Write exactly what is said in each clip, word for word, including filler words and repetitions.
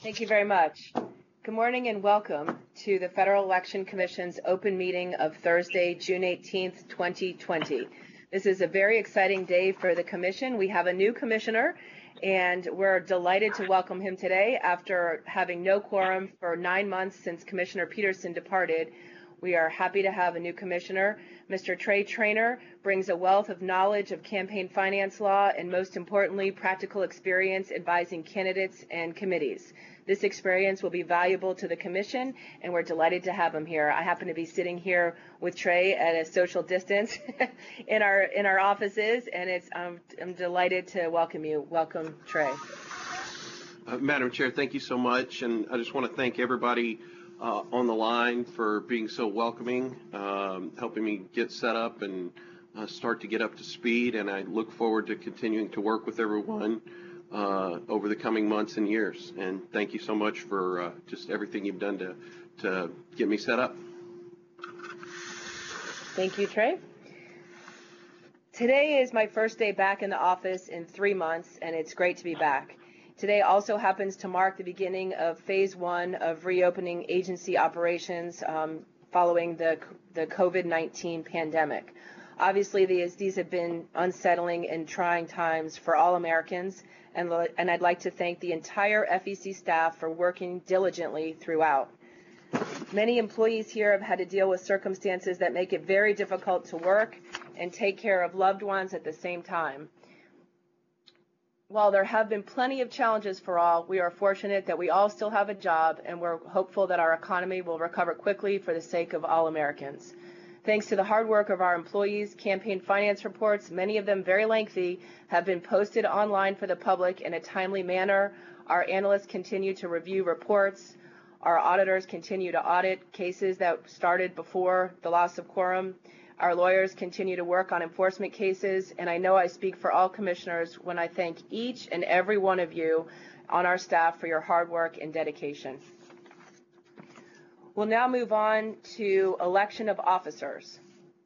Thank you very much. Good morning and welcome to the Federal Election Commission's open meeting of Thursday, June eighteenth, twenty twenty. This is a very exciting day for the Commission. We have a new commissioner, and we're delighted to welcome him today after having no quorum for nine months since Commissioner Peterson departed. We are happy to have a new commissioner. Mister Trey Traynor brings a wealth of knowledge of campaign finance law and, most importantly, practical experience advising candidates and committees. This experience will be valuable to the Commission, and we're delighted to have him here. I happen to be sitting here with Trey at a social distance in our in our offices, and it's um, I'm delighted to welcome you. Welcome, Trey. Uh, Madam Chair, thank you so much, and I just want to thank everybody uh, on the line for being so welcoming, um, helping me get set up and uh, start to get up to speed, and I look forward to continuing to work with everyone Uh, over the coming months and years. And thank you so much for uh, just everything you've done to, to get me set up. Thank you, Trey. Today is my first day back in the office in three months, and it's great to be back. Today also happens to mark the beginning of phase one of reopening agency operations um, following the, the COVID nineteen pandemic. Obviously, these, these have been unsettling and trying times for all Americans, and, and I'd like to thank the entire F E C staff for working diligently throughout. Many employees here have had to deal with circumstances that make it very difficult to work and take care of loved ones at the same time. While there have been plenty of challenges for all, we are fortunate that we all still have a job, and we're hopeful that our economy will recover quickly for the sake of all Americans. Thanks to the hard work of our employees, campaign finance reports, many of them very lengthy, have been posted online for the public in a timely manner. Our analysts continue to review reports. Our auditors continue to audit cases that started before the loss of quorum. Our lawyers continue to work on enforcement cases, and I know I speak for all commissioners when I thank each and every one of you on our staff for your hard work and dedication. We'll now move on to election of officers.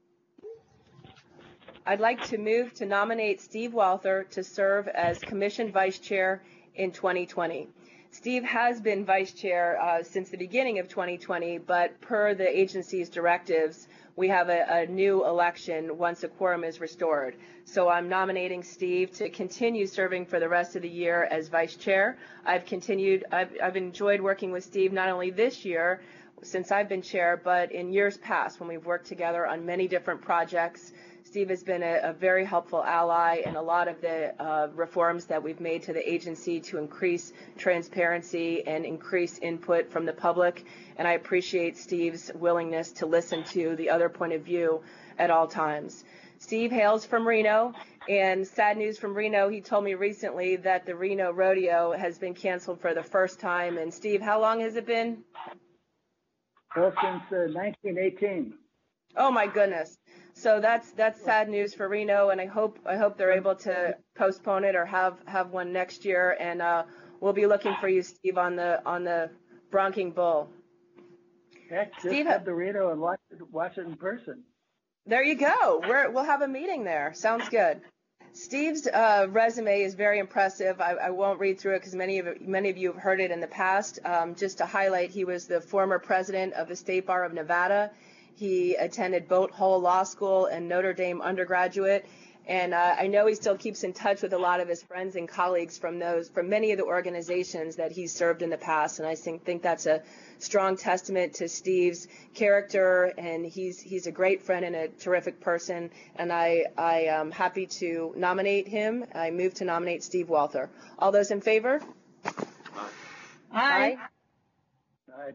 I'd like to move to nominate Steve Walther to serve as Commission Vice Chair in twenty twenty. Steve has been Vice Chair uh, since the beginning of twenty twenty, but per the agency's directives, we have a, a new election once a quorum is restored. So I'm nominating Steve to continue serving for the rest of the year as Vice Chair. I've continued, I've, I've enjoyed working with Steve not only this year, since I've been chair, but in years past when we've worked together on many different projects. Steve has been a, a very helpful ally in a lot of the uh, reforms that we've made to the agency to increase transparency and increase input from the public. And I appreciate Steve's willingness to listen to the other point of view at all times. Steve hails from Reno, and sad news from Reno, he told me recently that the Reno Rodeo has been canceled for the first time. And Steve, how long has it been? Well, since uh, nineteen eighteen. Oh my goodness! So that's that's sad news for Reno, and I hope I hope they're able to postpone it or have have one next year. And uh, we'll be looking for you, Steve, on the on the bronking bull. Heck, just Steve, have the Reno and watch it, watch it in person. There you go. We're, we'll have a meeting there. Sounds good. Steve's uh, resume is very impressive. I, I won't read through it because many of many of you have heard it in the past. Um, just to highlight, he was the former president of the State Bar of Nevada. He attended Boat Hole Law School and Notre Dame undergraduate. And uh, I know he still keeps in touch with a lot of his friends and colleagues from those, from many of the organizations that he's served in the past. And I think, think that's a strong testament to Steve's character. And he's he's a great friend and a terrific person. And I, I am happy to nominate him. I move to nominate Steve Walther. All those in favor? Aye. Aye. Aye.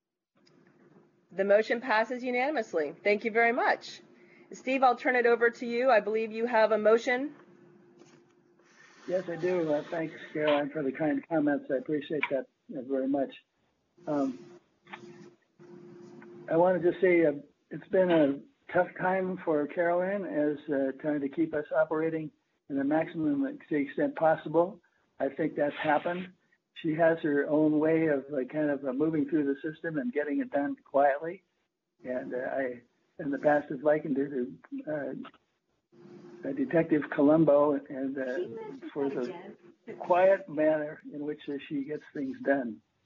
The motion passes unanimously. Thank you very much. Steve, I'll turn it over to you. I believe you have a motion. Yes, I do. Uh, thanks, Caroline, for the kind comments. I appreciate that uh, very much. Um, I wanted to say uh, it's been a tough time for Caroline as uh, trying to keep us operating in the maximum to the extent possible. I think that's happened. She has her own way of uh, kind of uh, moving through the system and getting it done quietly. And uh, I in the past has likened her to uh, Detective Columbo and uh, for the quiet manner in which uh, she gets things done.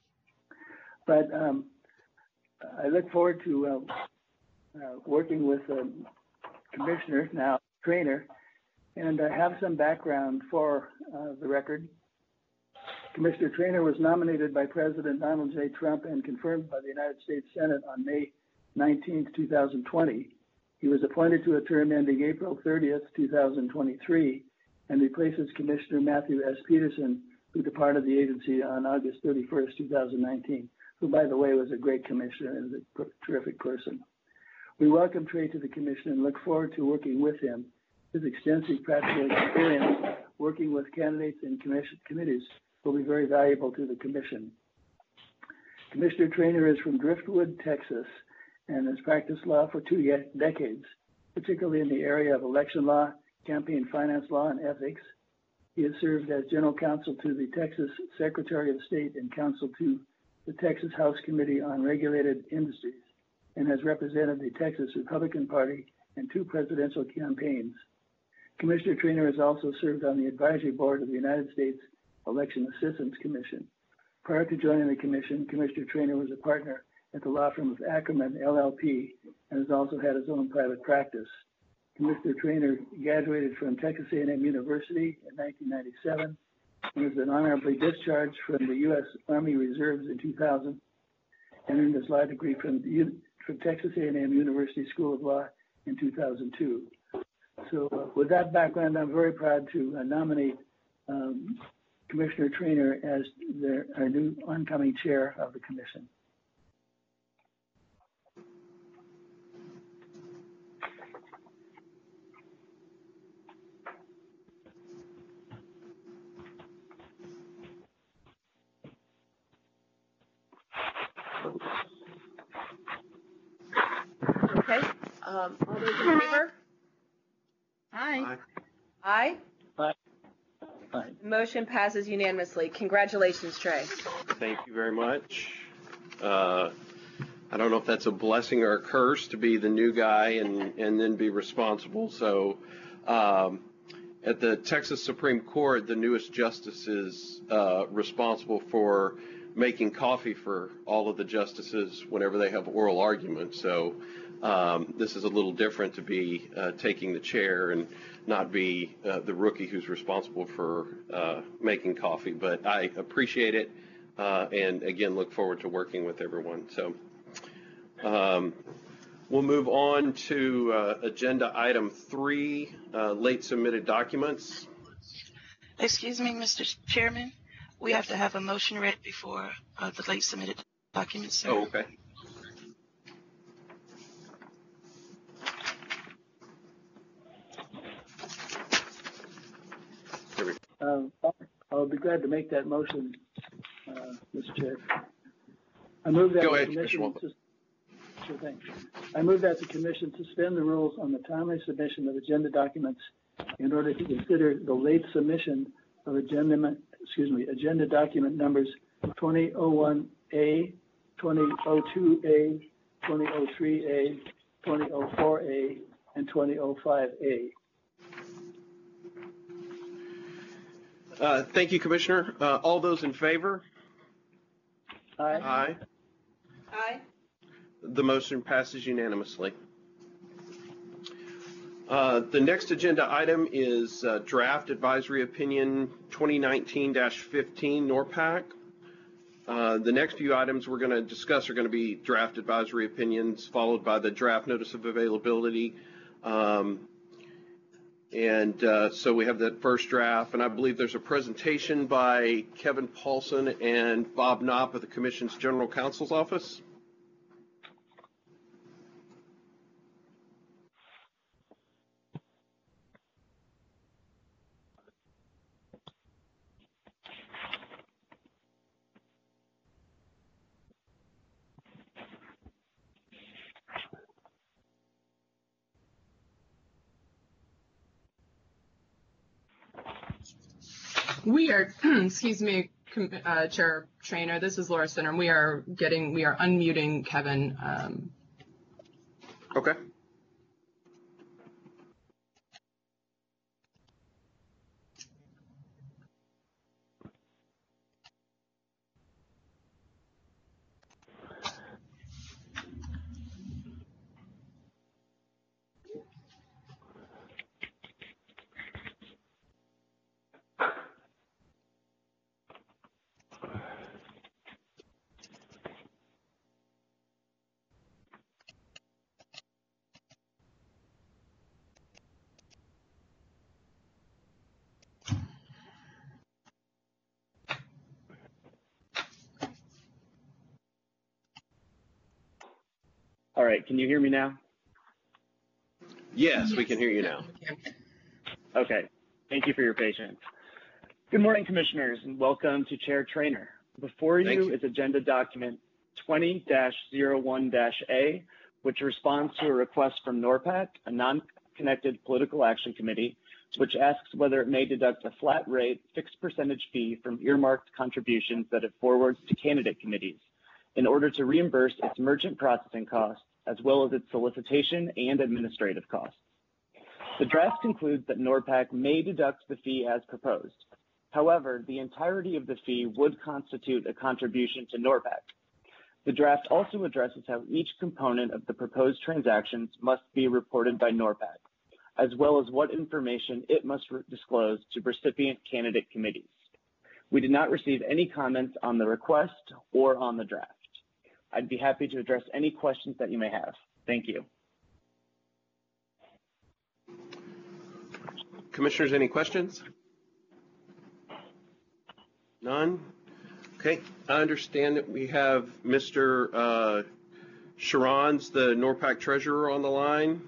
But um, I look forward to uh, uh, working with the commissioner, now trainer, and I have some background for uh, the record. Commissioner Trainer was nominated by President Donald J. Trump and confirmed by the United States Senate on May nineteenth, two thousand twenty. He was appointed to a term ending April thirtieth, two thousand twenty-three, and replaces Commissioner Matthew S. Peterson, who departed the agency on August thirty-first, two thousand nineteen, who, by the way, was a great commissioner and is a terrific person. We welcome Trey to the commission and look forward to working with him. His extensive practical experience working with candidates and commission committees will be very valuable to the commission. Commissioner Trainer is from Driftwood, Texas, and has practiced law for two decades, particularly in the area of election law, campaign finance law, and ethics. He has served as general counsel to the Texas Secretary of State and counsel to the Texas House Committee on Regulated Industries, and has represented the Texas Republican Party in two presidential campaigns. Commissioner Trainer has also served on the advisory board of the United States Election Assistance Commission. Prior to joining the commission, Commissioner Trainer was a partner at the law firm of Ackerman, L L P, and has also had his own private practice. Commissioner Trainer graduated from Texas A and M University in nineteen ninety-seven and was then honorably discharged from the U S Army Reserves in two thousand and earned his law degree from, the, from Texas A and M University School of Law in two thousand two. So uh, with that background, I'm very proud to uh, nominate um, Commissioner Trainer as the, our new oncoming chair of the commission. Okay, um, all those in favor? Aye. Aye. Aye. Aye. Motion passes unanimously. Congratulations, Trey. Thank you very much. Uh, I don't know if that's a blessing or a curse to be the new guy and, and then be responsible. So um, at the Texas Supreme Court, the newest justice is uh, responsible for making coffee for all of the justices whenever they have oral arguments. So um, this is a little different to be uh, taking the chair and not be uh, the rookie who's responsible for uh, making coffee. But I appreciate it uh, and, again, look forward to working with everyone. So um, we'll move on to uh, agenda item three, uh, late submitted documents. Excuse me, Mister Chairman. We have to have a motion read before uh, the late submitted documents, sir. Oh, okay. Here we go. Um, I'll be glad to make that motion, uh, Mister Chair. I move that Go the ahead, commission. Commissioner sus- Sure thing. I move that the commission suspend the rules on the timely submission of agenda documents in order to consider the late submission of agenda, excuse me, agenda document numbers twenty oh one A, twenty oh two A, twenty oh three A, twenty oh four A, and twenty oh five A. Uh, thank you, Commissioner. Uh, all those in favor? Aye. Aye. Aye. The motion passes unanimously. Uh, the next agenda item is uh, draft advisory opinion twenty nineteen dash fifteen NORPAC. Uh, the next few items we're going to discuss are going to be draft advisory opinions, followed by the draft notice of availability. Um, and uh, so we have that first draft, and I believe there's a presentation by Kevin Paulson and Bob Knopp of the Commission's General Counsel's Office. We are, excuse me, uh, Chair Trainer, this is Laura Center. We are getting, we are unmuting Kevin. Um, Okay. right, can you hear me now? Yes, we can hear you now. Okay, thank you for your patience. Good morning, Commissioners, and welcome to Chair Trainer. Before you, you is Agenda Document twenty dash zero one dash A, which responds to a request from NORPAC, a non-connected political action committee, which asks whether it may deduct a flat rate fixed percentage fee from earmarked contributions that it forwards to candidate committees in order to reimburse its merchant processing costs as well as its solicitation and administrative costs. The draft concludes that NORPAC may deduct the fee as proposed. However, the entirety of the fee would constitute a contribution to NORPAC. The draft also addresses how each component of the proposed transactions must be reported by NORPAC, as well as what information it must disclose to recipient candidate committees. We did not receive any comments on the request or on the draft. I'd be happy to address any questions that you may have. Thank you. Commissioners, any questions? None? Okay, I understand that we have Mister Uh, Sharons, the NORPAC treasurer, on the line.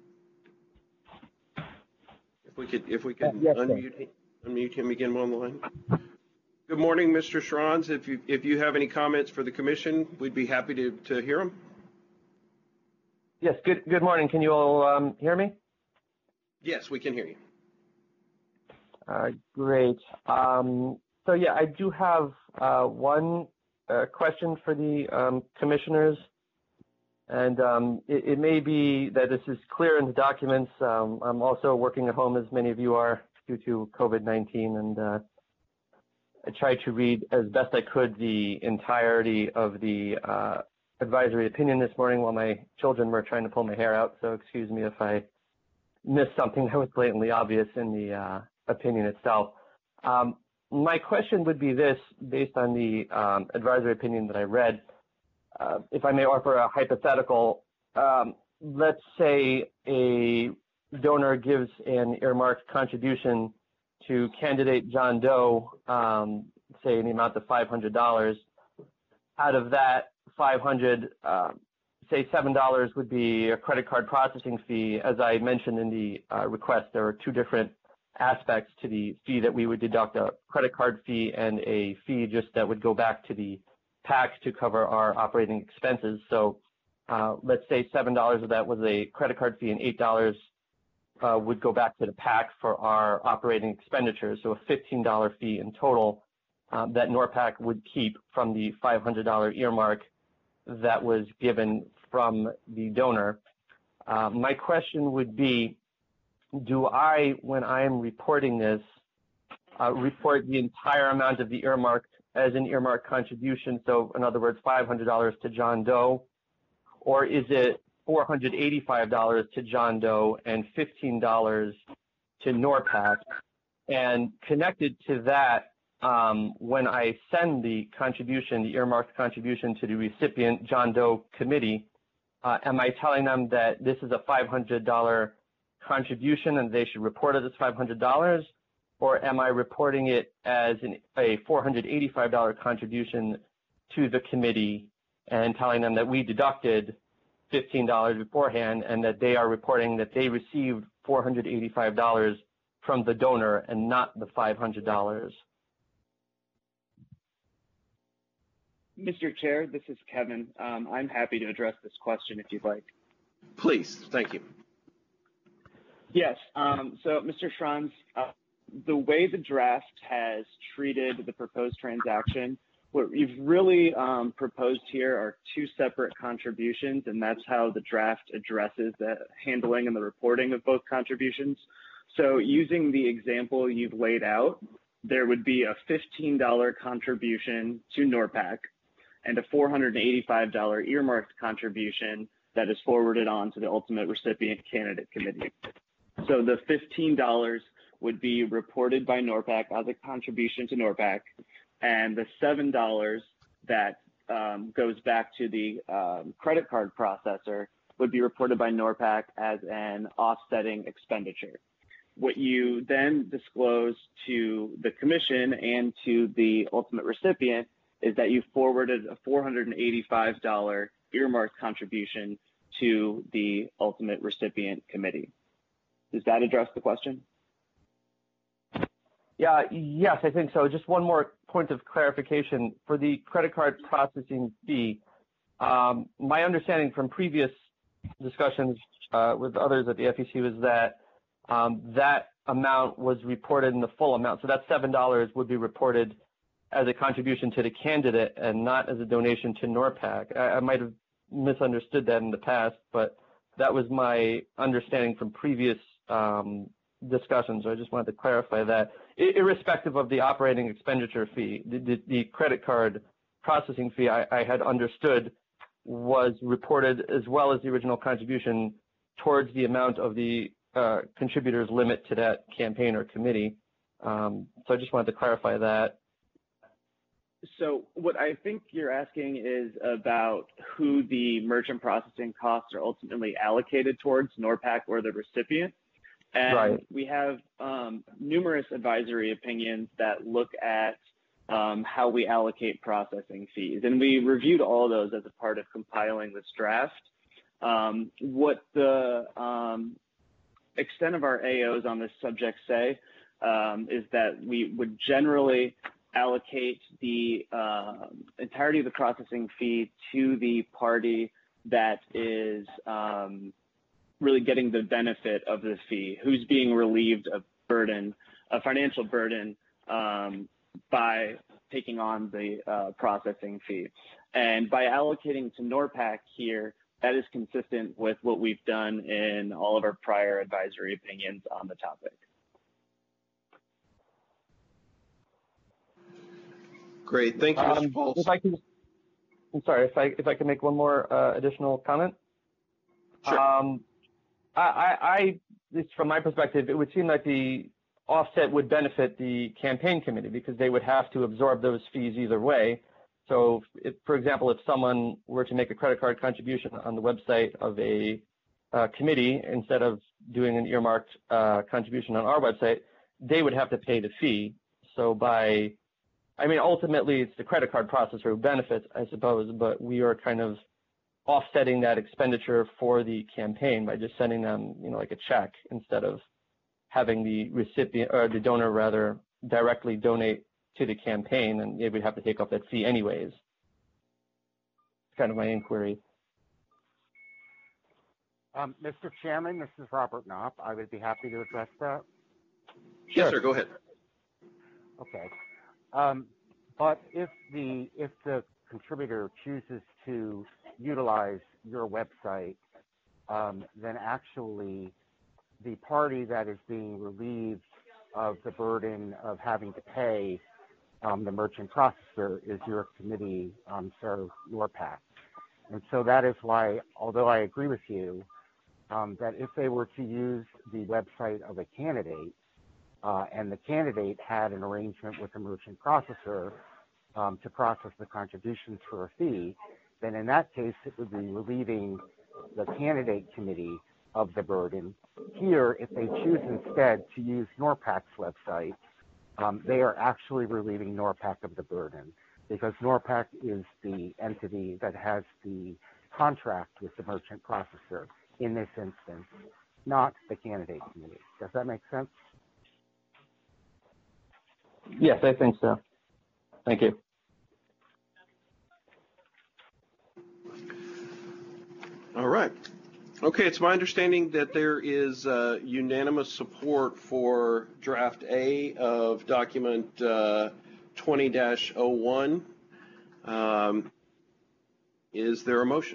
If we could, if we could uh, yes, unmute, him, unmute him again on the line. Good morning, Mister Sharons. If you if you have any comments for the commission, we'd be happy to to hear them. Yes. Good good morning. Can you all um, hear me? Yes, we can hear you. Uh, great. Um, so yeah, I do have uh, one uh, question for the um, commissioners, and um, it, it may be that this is clear in the documents. Um, I'm also working at home, as many of you are, due to COVID nineteen, and uh, I tried to read as best I could the entirety of the uh, advisory opinion this morning while my children were trying to pull my hair out. So excuse me if I missed something that was blatantly obvious in the uh, opinion itself. Um, my question would be this, based on the um, advisory opinion that I read, uh, if I may offer a hypothetical. Um, let's say a donor gives an earmarked contribution to candidate John Doe, um, say in the amount of five hundred dollars. Out of that five hundred dollars, uh, say seven dollars would be a credit card processing fee. As I mentioned in the uh, request, there are two different aspects to the fee that we would deduct, a credit card fee and a fee just that would go back to the PAC to cover our operating expenses. So uh, let's say seven dollars of that was a credit card fee and eight dollars uh, would go back to the PAC for our operating expenditures. So a fifteen dollar fee in total um, that NORPAC would keep from the five hundred dollar earmark that was given from the donor. Uh, my question would be, do I, when I am reporting this, uh, report the entire amount of the earmark as an earmark contribution? So in other words, five hundred dollars to John Doe, or is it four hundred eighty-five dollars to John Doe and fifteen dollars to NORPAC? And connected to that, um, when I send the contribution, the earmarked contribution to the recipient John Doe committee, uh, am I telling them that this is a five hundred dollar contribution and they should report it as five hundred dollars, or am I reporting it as an, a four hundred eighty-five dollar contribution to the committee and telling them that we deducted fifteen dollars beforehand and that they are reporting that they received four hundred eighty-five dollars from the donor and not the five hundred dollars? Mister Chair, this is Kevin. Um, I'm happy to address this question if you'd like. Please, thank you. Yes, um, so Mister Sharons, uh, the way the draft has treated the proposed transaction, what you've really um, proposed here are two separate contributions, and that's how the draft addresses the handling and the reporting of both contributions. So using the example you've laid out, there would be a fifteen dollar contribution to NORPAC and a four hundred eighty-five dollar earmarked contribution that is forwarded on to the ultimate recipient candidate committee. So the fifteen dollars would be reported by NORPAC as a contribution to NORPAC, and the seven dollars that um, goes back to the um, credit card processor would be reported by NORPAC as an offsetting expenditure. What you then disclose to the commission and to the ultimate recipient is that you forwarded a four hundred eighty-five dollar earmarked contribution to the ultimate recipient committee. Does that address the question? Yeah, yes, I think so. Just one more point of clarification. For the credit card processing fee, um, my understanding from previous discussions uh, with others at the F E C was that um, that amount was reported in the full amount. So that seven dollars would be reported as a contribution to the candidate and not as a donation to NORPAC. I, I might have misunderstood that in the past, but that was my understanding from previous um, discussions. So I just wanted to clarify that. I, irrespective of the operating expenditure fee, the, the, the credit card processing fee I, I had understood was reported as well as the original contribution towards the amount of the uh, contributor's limit to that campaign or committee. Um, so I just wanted to clarify that. So what I think you're asking is about who the merchant processing costs are ultimately allocated towards, NORPAC or the recipient. And right. we have um, numerous advisory opinions that look at um, how we allocate processing fees. And we reviewed all those as a part of compiling this draft. Um, what the um, extent of our A Os on this subject say um, is that we would generally allocate the uh, entirety of the processing fee to the party that is um, really getting the benefit of the fee, who's being relieved of burden, a financial burden um, by taking on the uh, processing fee. And by allocating to NORPAC here, that is consistent with what we've done in all of our prior advisory opinions on the topic. Great, thank you, Mister Um, Pauls. if I can, I'm sorry, if I if I can make one more uh, additional comment. Sure. Um, I, I, I, at least from my perspective, it would seem like the offset would benefit the campaign committee because they would have to absorb those fees either way. So, if, for example, if someone were to make a credit card contribution on the website of a uh, committee instead of doing an earmarked uh, contribution on our website, they would have to pay the fee. So by I mean, ultimately, it's the credit card processor who benefits, I suppose, but we are kind of offsetting that expenditure for the campaign by just sending them, you know, like a check instead of having the recipient or the donor rather directly donate to the campaign, and they would have to take off that fee anyways. It's kind of my inquiry. Um, Mister Chairman, this is Robert Knopp. I would be happy to address that. Yes, sir. Go ahead. Okay. Um, but if the if the contributor chooses to utilize your website, um, then actually the party that is being relieved of the burden of having to pay um, the merchant processor is your committee, um, so NORPAC. And so that is why, although I agree with you, um, that if they were to use the website of a candidate, Uh, and the candidate had an arrangement with the merchant processor um, to process the contributions for a fee, then in that case, it would be relieving the candidate committee of the burden. Here, if they choose instead to use NORPAC's website, um, they are actually relieving NORPAC of the burden because NORPAC is the entity that has the contract with the merchant processor in this instance, not the candidate committee. Does that make sense? Yes, I think so. Thank you. All right. Okay, it's my understanding that there is uh, unanimous support for draft A of document uh, twenty dash oh one. Um, is there a motion?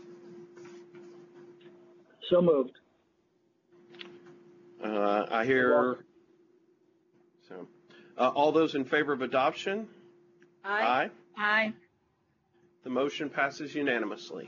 So moved. Uh, I hear. So, uh, all those in favor of adoption? Aye. Aye. Aye. The motion passes unanimously.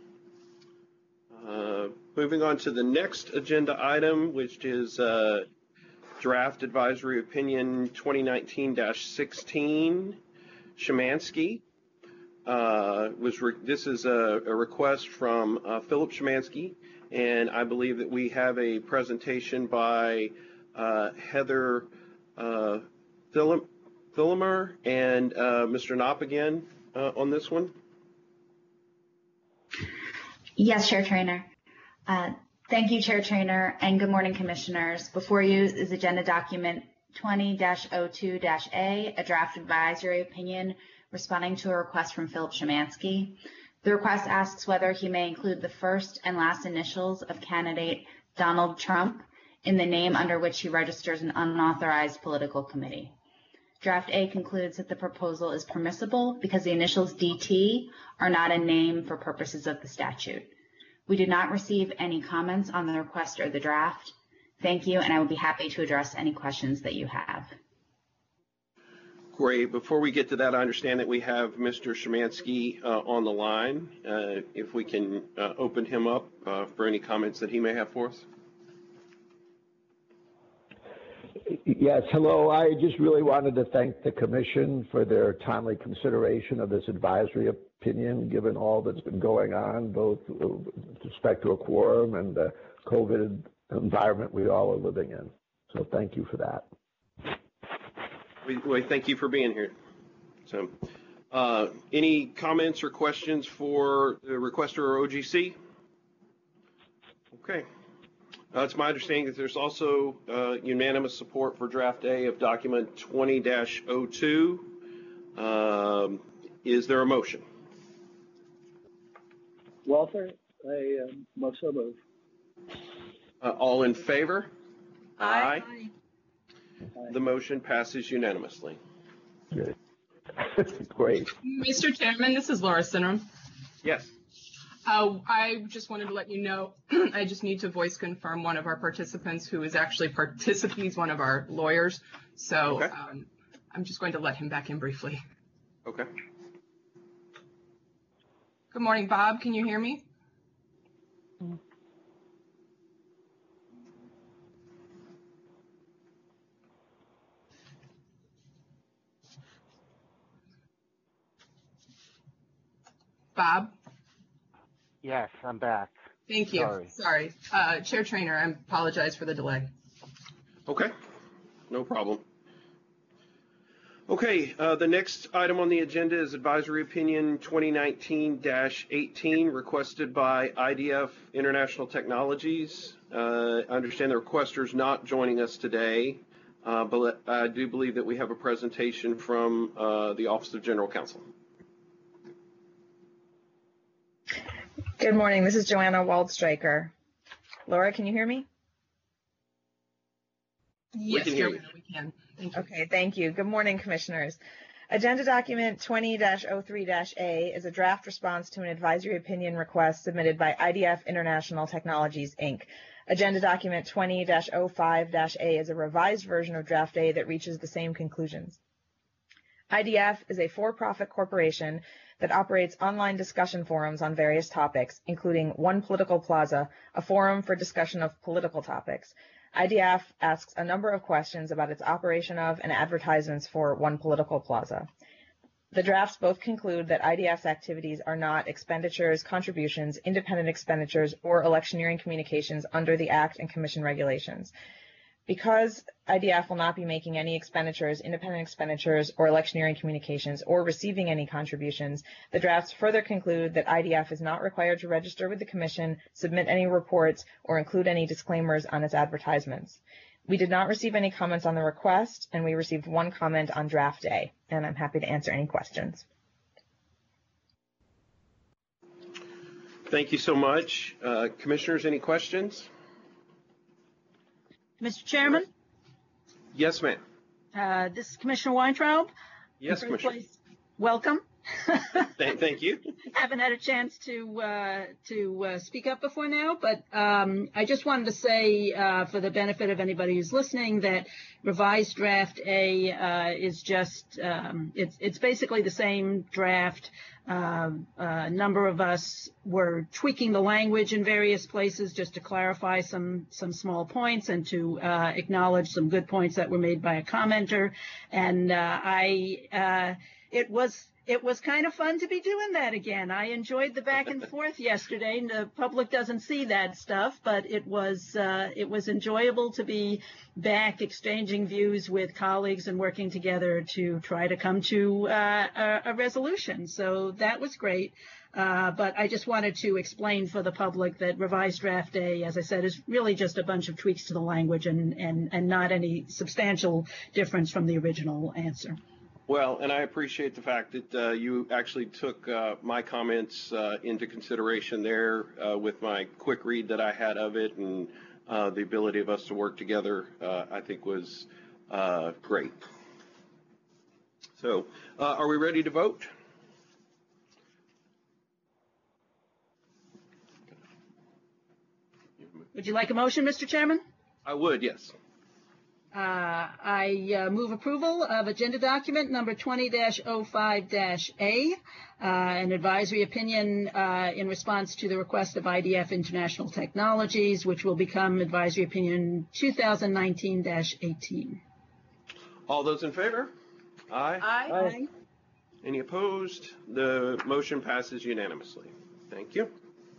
Uh, moving on to the next agenda item, which is uh, draft advisory opinion twenty nineteen dash sixteen, Szymanski. Uh, was re- this is a, a request from uh, Philip Szymanski, and I believe that we have a presentation by uh, Heather uh, Philip, Philimer and uh, Mister Knopp again uh, on this one. Yes, Chair Trainer. Uh, thank you, Chair Trainer, and good morning, Commissioners. Before you is Agenda Document twenty dash oh two dash A, a draft advisory opinion responding to a request from Philip Szymanski. The request asks whether he may include the first and last initials of candidate Donald Trump in the name under which he registers an unauthorized political committee. Draft A concludes that the proposal is permissible because the initials D T are not a name for purposes of the statute. We did not receive any comments on the request or the draft. Thank you, and I will be happy to address any questions that you have. Great. Before we get to that, I understand that we have Mister Szymanski uh, on the line. Uh, if we can uh, open him up uh, for any comments that he may have for us. Yes, hello. I just really wanted to thank the Commission for their timely consideration of this advisory opinion, given all that's been going on, both with respect to a quorum and the COVID environment we all are living in. So thank you for that. We, we thank you for being here. So, uh, any comments or questions for the requester or O G C? Okay. Uh, it's my understanding that there's also uh, unanimous support for draft A of document twenty dash oh two. Um, is there a motion? Walther, I um, most so move. Uh, all in favor? Aye. Aye. The motion passes unanimously. Good. Great. Mister Chairman, this is Laura Sinram. Yes. Uh, I just wanted to let you know, I just need to voice confirm one of our participants who is actually participating, he's one of our lawyers. So okay. um, I'm just going to let him back in briefly. Okay. Good morning, Bob. Can you hear me? Bob? Yes, I'm back. Thank you. Sorry. Sorry. Uh, Chair Trainer, I apologize for the delay. Okay. No problem. Okay, uh, the next item on the agenda is Advisory Opinion twenty nineteen dash eighteen requested by I D F International Technologies. Uh, I understand the requester is not joining us today, uh, but I do believe that we have a presentation from uh, the Office of General Counsel. Good morning. This is Joanna Waldstreicher. Laura, can you hear me? Yes, we can hear you. We can. Thank you. Okay, thank you. Good morning, Commissioners. Agenda Document twenty dash oh three dash A is a draft response to an advisory opinion request submitted by I D F International Technologies, Incorporated. Agenda Document twenty dash oh five dash A is a revised version of Draft A that reaches the same conclusions. I D F is a for-profit corporation that operates online discussion forums on various topics, including One Political Plaza, a forum for discussion of political topics. I D F asks a number of questions about its operation of and advertisements for One Political Plaza. The drafts both conclude that I D F's activities are not expenditures, contributions, independent expenditures, or electioneering communications under the Act and Commission regulations. Because I D F will not be making any expenditures, independent expenditures, or electioneering communications, or receiving any contributions, the drafts further conclude that I D F is not required to register with the Commission, submit any reports, or include any disclaimers on its advertisements. We did not receive any comments on the request, and we received one comment on Draft A, and I'm happy to answer any questions. Thank you so much. Uh, Commissioners, any questions? Mister Chairman? Yes, ma'am. Uh, this is Commissioner Weintraub. Yes, Commissioner. Place. Welcome. thank, thank you. Haven't had a chance to uh, to uh, speak up before now, but um, I just wanted to say, uh, for the benefit of anybody who's listening, that revised draft A uh, is just um, it's it's basically the same draft. Uh, a number of us were tweaking the language in various places just to clarify some some small points and to uh, acknowledge some good points that were made by a commenter. And uh, I. Uh, it was it was kind of fun to be doing that again. I enjoyed the back and forth yesterday. The public doesn't see that stuff, but it was uh, it was enjoyable to be back exchanging views with colleagues and working together to try to come to uh, a, a resolution. So that was great. Uh, but I just wanted to explain for the public that revised draft A, as I said, is really just a bunch of tweaks to the language and, and, and not any substantial difference from the original answer. Well, and I appreciate the fact that uh, you actually took uh, my comments uh, into consideration there uh, with my quick read that I had of it, and uh, the ability of us to work together, uh, I think was uh, great. So, uh, are we ready to vote? Would you like a motion, Mister Chairman? I would, yes. Uh, I uh, move approval of agenda document number twenty dash oh five dash A, uh, an advisory opinion uh, in response to the request of I D F International Technologies, which will become advisory opinion two thousand nineteen dash eighteen. All those in favor? Aye. Aye. Aye. Any opposed? The motion passes unanimously. Thank you.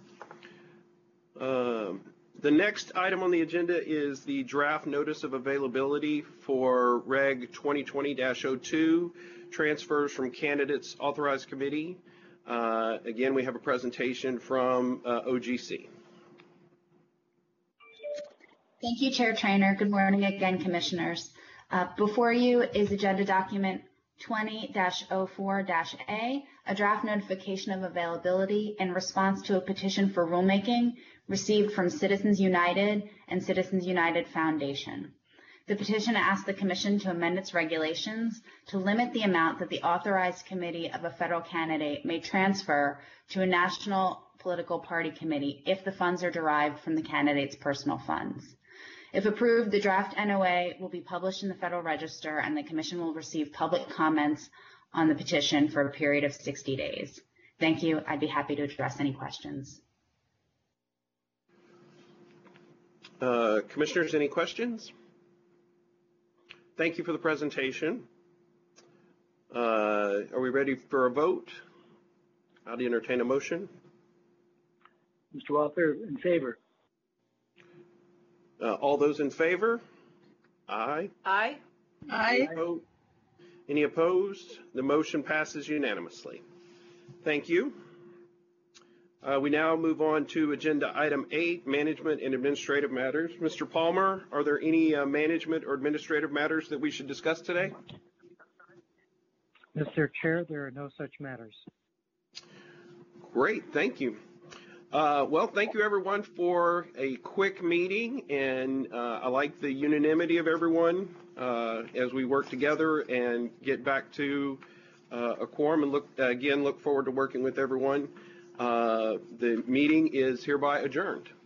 Um, The next item on the agenda is the draft notice of availability for Reg twenty twenty dash oh two, transfers from candidates authorized committee. Uh, again, we have a presentation from uh, O G C. Thank you, Chair Trainer. Good morning again, Commissioners. Uh, before you is agenda document twenty dash oh four dash A, a draft notification of availability in response to a petition for rulemaking received from Citizens United and Citizens United Foundation. The petition asks the Commission to amend its regulations to limit the amount that the authorized committee of a federal candidate may transfer to a national political party committee if the funds are derived from the candidate's personal funds. If approved, the draft N O A will be published in the Federal Register, and the Commission will receive public comments on the petition for a period of sixty days. Thank you. I'd be happy to address any questions. Uh, commissioners, any questions? Thank you for the presentation. Uh, are we ready for a vote? I'll entertain a motion. Mister Walther, in favor. Uh, all those in favor? Aye. Aye. Aye. Aye. Any opposed? The motion passes unanimously. Thank you. Uh, we now move on to agenda item eight, management and administrative matters. Mister Palmer, are there any uh, management or administrative matters that we should discuss today? Mister Chair, there are no such matters. Great, thank you. Uh, well, thank you everyone for a quick meeting, and uh, I like the unanimity of everyone uh, as we work together and get back to uh, a quorum, and look again, look forward to working with everyone. Uh, the meeting is hereby adjourned.